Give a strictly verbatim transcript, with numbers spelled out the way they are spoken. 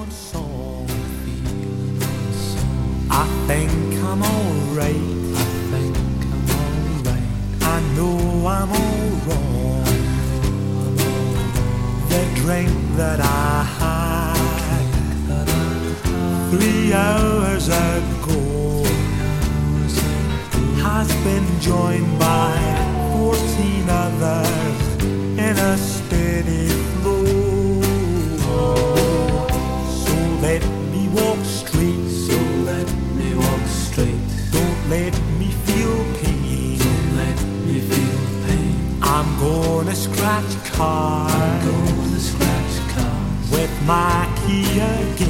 one song. I think I'm alright. I think I'm alright. I know I'm all wrong. The drink that I had three hours ago has been joined by fourteen others in a steady flow. So let me walk straight. So let me walk straight. Don't let me feel pain. Don't let me feel pain. I'm gonna scratch cards. I'm gonna scratch cards with my key again.